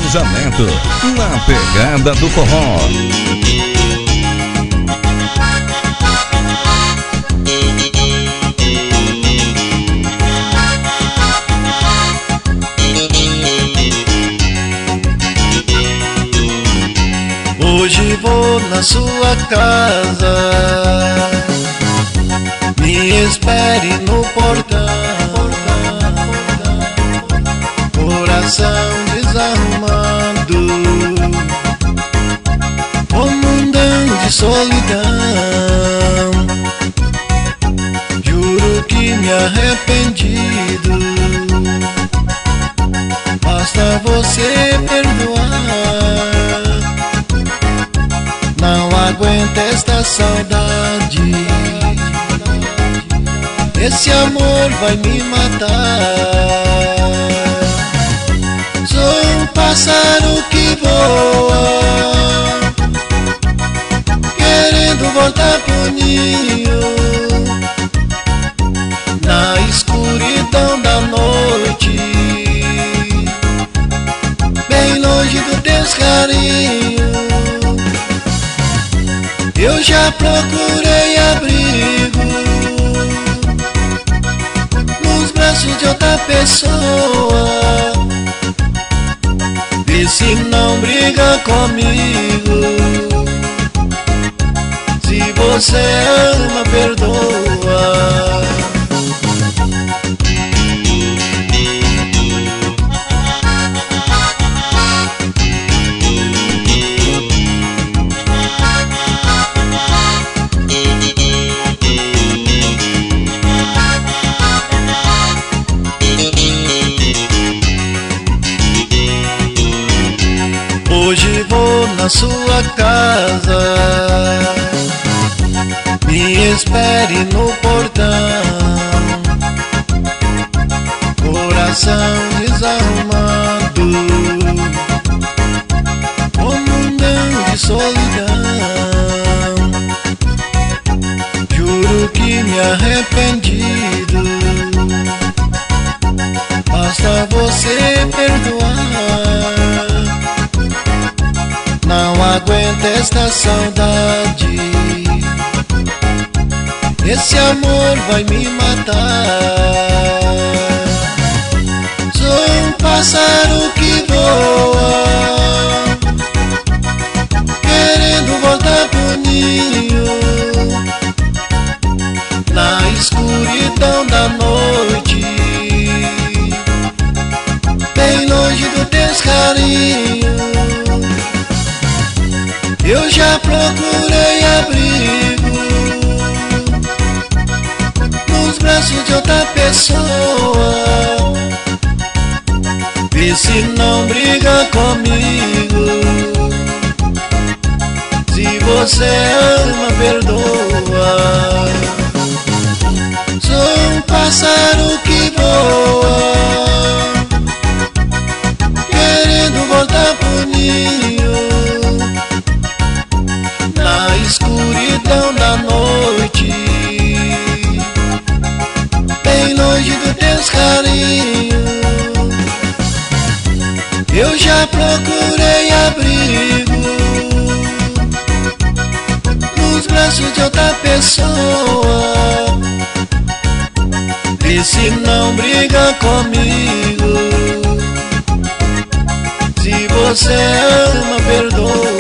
Janja Neto, na pegada do forró. Hoje vou na sua casa, me espere no portão. Coração desarrumado, um mundão de solidão. Juro que me arrependido, basta você perdoar. Não aguento esta saudade, esse amor vai me matar. Sou um pássaro que voa, querendo voltar pro ninho. Na escuridão da noite, bem longe do teus carinhos. Eu já procurei abrigo nos braços de outra pessoa. Vê se não briga comigo. Se você ama, perdoa. Hoje vou na sua casa, me espere no portão. Coração desarrumado, um mundão de solidão. Juro que me arrependido, basta você perdoar. Não aguento esta saudade, esse amor vai me matar. Sou um pássaro que voa, querendo voltar pro ninho. Na escuridão da noite, bem longe dos teus carinhos. Eu já procurei abrigo nos braços de outra pessoa. Vê se não briga comigo. Se você ama, perdoa. Sou um pássaro que voa, querendo voltar pro ninho. Na escuridão da noite, bem longe dos teus carinhos. Eu já procurei abrigo nos braços de outra pessoa. Vê se não briga comigo. Se você ama, perdoa.